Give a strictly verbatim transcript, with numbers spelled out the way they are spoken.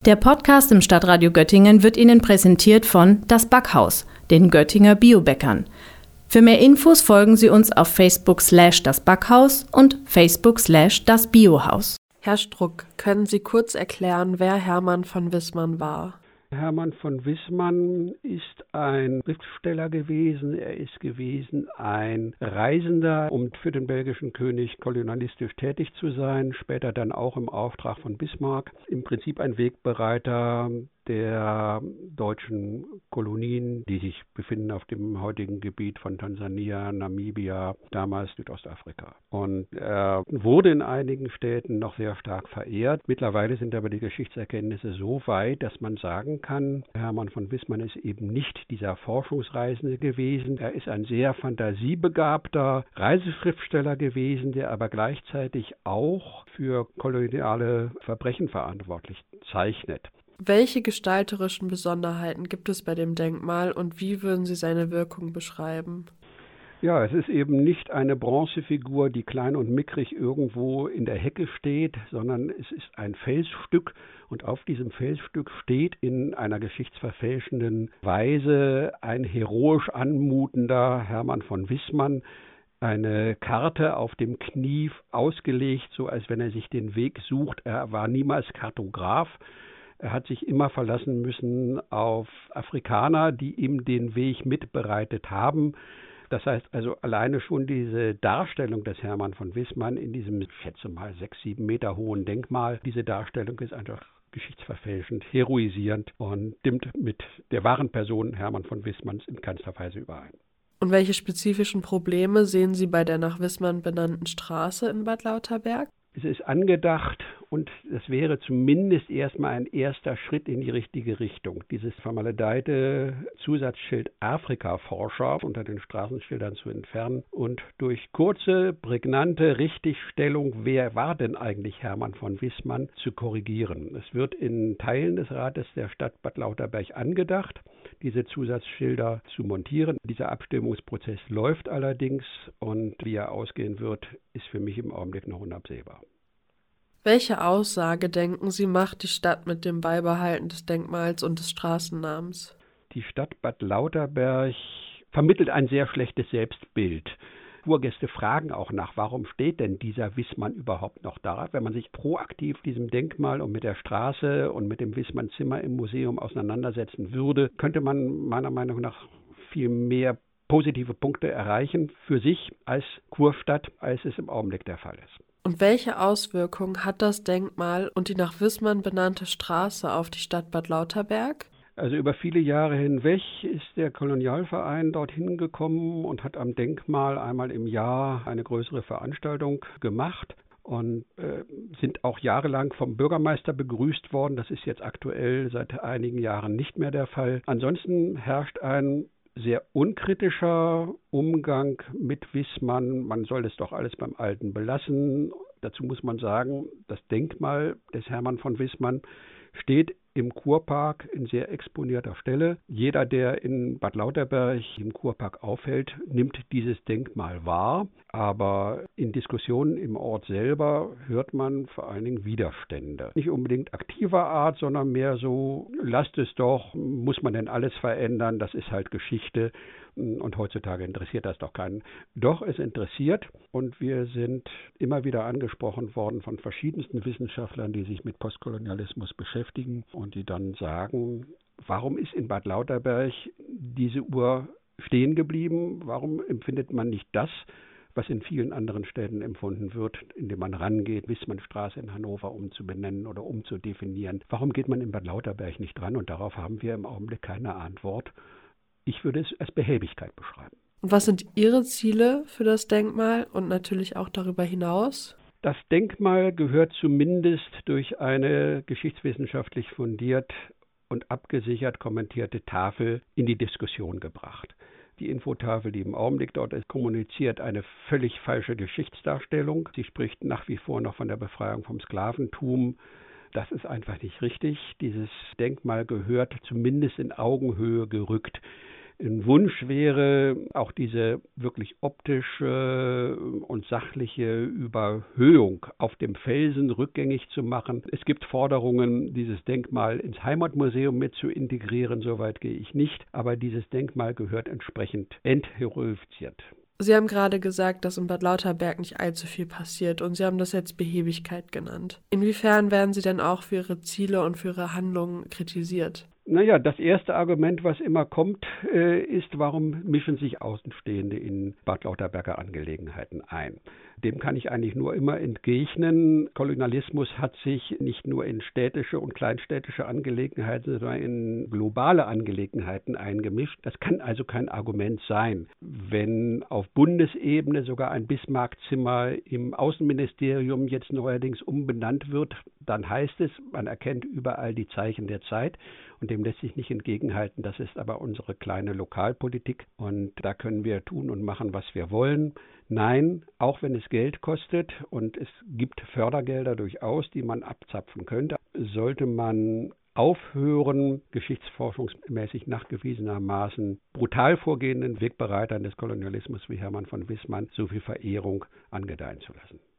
Der Podcast im Stadtradio Göttingen wird Ihnen präsentiert von Das Backhaus, den Göttinger Biobäckern. Für mehr Infos folgen Sie uns auf Facebook slash das Backhaus und Facebook slash das Biohaus. Herr Struck, können Sie kurz erklären, wer Hermann von Wissmann war? Hermann von Wissmann ist ein Schriftsteller gewesen. Er ist gewesen ein Reisender, um für den belgischen König kolonialistisch tätig zu sein, später dann auch im Auftrag von Bismarck. Im Prinzip ein Wegbereiter der deutschen Kolonien, die sich befinden auf dem heutigen Gebiet von Tansania, Namibia, damals Südostafrika. Und er wurde in einigen Städten noch sehr stark verehrt. Mittlerweile sind aber die Geschichtserkenntnisse so weit, dass man sagen kann, Hermann von Wissmann ist eben nicht dieser Forschungsreisende gewesen. Er ist ein sehr fantasiebegabter Reiseschriftsteller gewesen, der aber gleichzeitig auch für koloniale Verbrechen verantwortlich zeichnet. Welche gestalterischen Besonderheiten gibt es bei dem Denkmal und wie würden Sie seine Wirkung beschreiben? Ja, es ist eben nicht eine Bronzefigur, die klein und mickrig irgendwo in der Hecke steht, sondern es ist ein Felsstück und auf diesem Felsstück steht in einer geschichtsverfälschenden Weise ein heroisch anmutender Hermann von Wissmann, eine Karte auf dem Knie ausgelegt, so als wenn er sich den Weg sucht. Er war niemals Kartograf. Er hat sich immer verlassen müssen auf Afrikaner, die ihm den Weg mitbereitet haben. Das heißt also alleine schon diese Darstellung des Hermann von Wissmann in diesem, ich schätze mal, sechs, sieben Meter hohen Denkmal, diese Darstellung ist einfach geschichtsverfälschend, heroisierend und stimmt mit der wahren Person Hermann von Wissmanns in keinster Weise überein. Und welche spezifischen Probleme sehen Sie bei der nach Wissmann benannten Straße in Bad Lauterberg? Es ist angedacht und es wäre zumindest erstmal ein erster Schritt in die richtige Richtung. Dieses vermaledeite Zusatzschild Afrika-Forscher unter den Straßenschildern zu entfernen und durch kurze, prägnante Richtigstellung, wer war denn eigentlich Hermann von Wissmann, zu korrigieren. Es wird in Teilen des Rates der Stadt Bad Lauterberg angedacht, diese Zusatzschilder zu montieren. Dieser Abstimmungsprozess läuft allerdings und wie er ausgehen wird, ist für mich im Augenblick noch unabsehbar. Welche Aussage, denken Sie, macht die Stadt mit dem Beibehalten des Denkmals und des Straßennamens? Die Stadt Bad Lauterberg vermittelt ein sehr schlechtes Selbstbild. Kurgäste fragen auch nach, warum steht denn dieser Wissmann überhaupt noch da? Wenn man sich proaktiv diesem Denkmal und mit der Straße und mit dem Wissmann-Zimmer im Museum auseinandersetzen würde, könnte man meiner Meinung nach viel mehr positive Punkte erreichen für sich als Kurstadt, als es im Augenblick der Fall ist. Und welche Auswirkungen hat das Denkmal und die nach Wissmann benannte Straße auf die Stadt Bad Lauterberg? Also über viele Jahre hinweg ist der Kolonialverein dorthin gekommen und hat am Denkmal einmal im Jahr eine größere Veranstaltung gemacht und äh, sind auch jahrelang vom Bürgermeister begrüßt worden. Das ist jetzt aktuell seit einigen Jahren nicht mehr der Fall. Ansonsten herrscht ein sehr unkritischer Umgang mit Wissmann. Man soll es doch alles beim Alten belassen. Dazu muss man sagen, das Denkmal des Hermann von Wissmann steht im Kurpark in sehr exponierter Stelle. Jeder, der in Bad Lauterberg im Kurpark aufhält, nimmt dieses Denkmal wahr. Aber in Diskussionen im Ort selber hört man vor allen Dingen Widerstände. Nicht unbedingt aktiver Art, sondern mehr so, lasst es doch, muss man denn alles verändern, das ist halt Geschichte. Und heutzutage interessiert das doch keinen. Doch, es interessiert und wir sind immer wieder angesprochen worden von verschiedensten Wissenschaftlern, die sich mit Postkolonialismus beschäftigen und die dann sagen, warum ist in Bad Lauterberg diese Uhr stehen geblieben? Warum empfindet man nicht das, was in vielen anderen Städten empfunden wird, indem man rangeht, Wissmannstraße in Hannover umzubenennen oder umzudefinieren? Warum geht man in Bad Lauterberg nicht dran? Und darauf haben wir im Augenblick keine Antwort. Ich würde es als Behäbigkeit beschreiben. Und was sind Ihre Ziele für das Denkmal und natürlich auch darüber hinaus? Das Denkmal gehört zumindest durch eine geschichtswissenschaftlich fundiert und abgesichert kommentierte Tafel in die Diskussion gebracht. Die Infotafel, die im Augenblick dort ist, kommuniziert eine völlig falsche Geschichtsdarstellung. Sie spricht nach wie vor noch von der Befreiung vom Sklaventum. Das ist einfach nicht richtig. Dieses Denkmal gehört zumindest in Augenhöhe gerückt Ein Wunsch wäre, auch diese wirklich optische und sachliche Überhöhung auf dem Felsen rückgängig zu machen. Es gibt Forderungen, dieses Denkmal ins Heimatmuseum mit zu integrieren, soweit gehe ich nicht, aber dieses Denkmal gehört entsprechend entheroifiziert. Sie haben gerade gesagt, dass in Bad Lauterberg nicht allzu viel passiert und Sie haben das jetzt Behebigkeit genannt. Inwiefern werden Sie denn auch für Ihre Ziele und für Ihre Handlungen kritisiert? Naja, das erste Argument, was immer kommt, äh, ist, warum mischen sich Außenstehende in Bad Lauterberger Angelegenheiten ein? Dem kann ich eigentlich nur immer entgegnen. Kolonialismus hat sich nicht nur in städtische und kleinstädtische Angelegenheiten, sondern in globale Angelegenheiten eingemischt. Das kann also kein Argument sein. Wenn auf Bundesebene sogar ein Bismarck-Zimmer im Außenministerium jetzt neuerdings umbenannt wird, dann heißt es, man erkennt überall die Zeichen der Zeit. Und dem lässt sich nicht entgegenhalten. Das ist aber unsere kleine Lokalpolitik. Und da können wir tun und machen, was wir wollen. Nein, auch wenn es Geld kostet und es gibt Fördergelder durchaus, die man abzapfen könnte, sollte man aufhören, geschichtsforschungsmäßig nachgewiesenermaßen brutal vorgehenden Wegbereitern des Kolonialismus wie Hermann von Wissmann so viel Verehrung angedeihen zu lassen.